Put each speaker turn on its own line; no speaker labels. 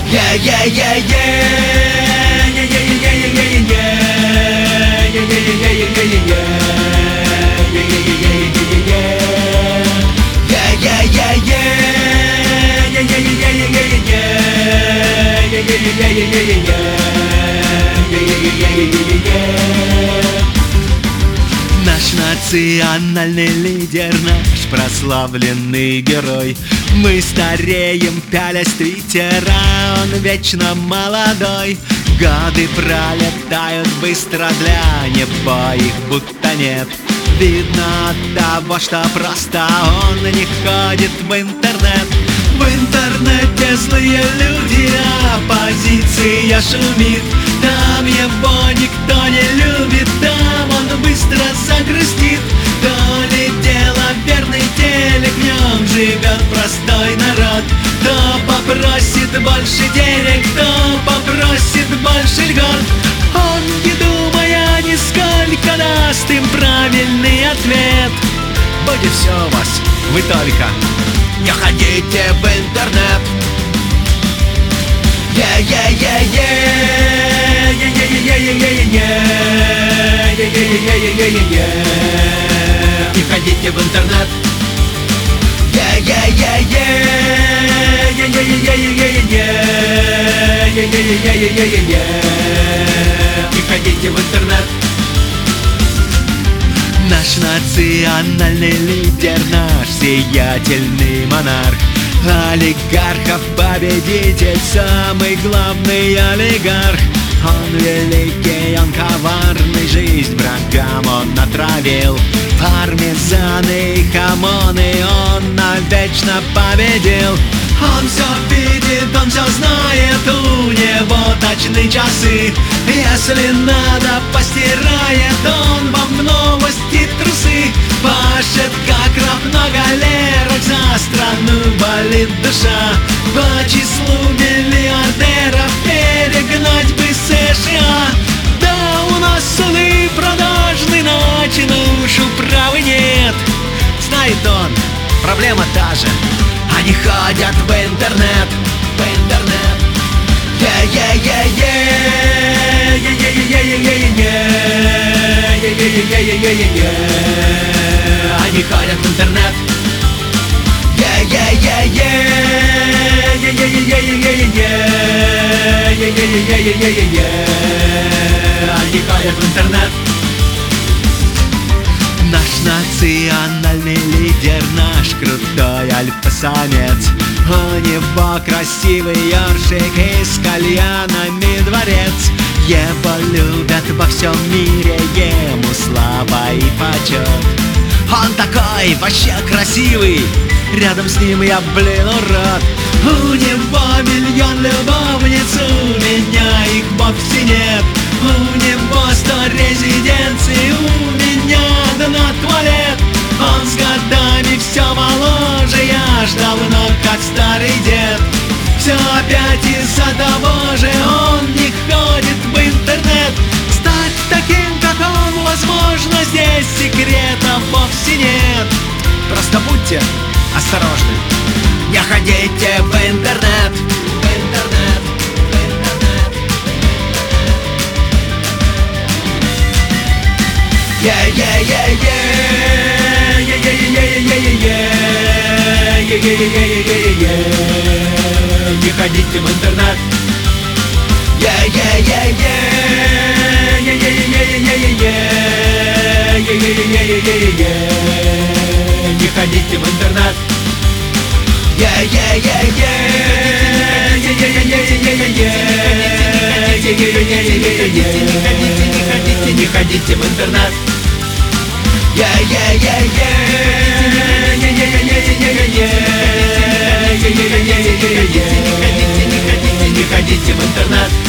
Yeah, yeah, yeah, yeah, yeah, yeah, yeah, yeah, yeah, yeah, yeah, yeah, yeah, yeah, yeah, yeah, yeah. Наш национальный лидер, наш прославленный герой. Мы стареем, пялясь твиттера, он вечно молодой. Годы пролетают быстро, для него их будто нет. Видно от того, что просто он не ходит в интернет. В интернете злые люди, оппозиция шумит. Там его никто не любит, там он быстро загрустит. То ли дело верный телек, в нем живет простой народ. Кто попросит больше денег, кто попросит больше льгот, он, не думая нисколько, даст им правильный ответ. Будет все у вас, вы только не ходите в интернет. Yeah, yeah, yeah, yeah, yeah, yeah, yeah, yeah, yeah, yeah, yeah, yeah, yeah, yeah, yeah. Не ходите в интернет. Yeah, yeah, yeah, yeah, yeah, yeah, yeah, yeah, yeah, yeah, yeah, yeah, yeah, yeah, yeah. Не ходите в интернет. Наш национальный лидер, наш сиятельный монарх, олигархов победитель, самый главный олигарх. Он великий, он коварный, жизнь врагам он натравил. Пармезаны и хамоны он навечно победил. Он все видит, он все знает, у него точные часы. Если надо, постирает он вам в новости трусы. Пашет как раб на галерах, за страну болит душа. По числу миллиардеров перегнать бы США. Да у нас суды продажны, начинаешь управы нет. Знает он, проблема та же, они ходят в интернет, в интернет. Yeah, yeah, yeah, yeah, yeah, yeah, yeah, yeah, yeah, yeah, yeah, yeah, yeah, yeah, yeah. Они ходят в интернет. Yeah, yeah, yeah, yeah, yeah, yeah, yeah, yeah, yeah, yeah, yeah, yeah, yeah, yeah, yeah. Они ходят в интернет. Наш национальный лидер, наш крутой альфа-самец. У него красивый ёршик и с кальянами дворец. Его любят во всем мире, ему слава и почет. Он такой вообще красивый, рядом с ним я, урод. У него миллион любовниц, у меня их вовсе нет. У него 100 резиденций, у меня дно туалет. Он с годами все моложе, я ж давно как старый дед. Все опять из-за того же, он не ходит в интернет. Стать таким, как он, возможно, здесь секретов вовсе нет. Просто будьте осторожны, не ходите в интернет, в интернет, в интернет. Yeah, yeah, yeah, yeah, yeah, yeah, yeah, yeah, yeah, yeah, yeah, yeah, yeah, yeah. Не ходите в интернет. Yeah, yeah, yeah, yeah, yeah, yeah, yeah, yeah, yeah, yeah, yeah, yeah, yeah, yeah. Не ходите в интернет. Yeah, yeah, yeah, yeah, yeah, yeah, yeah, yeah, yeah, yeah. Не ходите в интернет. Yeah, yeah, yeah, yeah, yeah, yeah, yeah, yeah, yeah. Не ходите в интернет.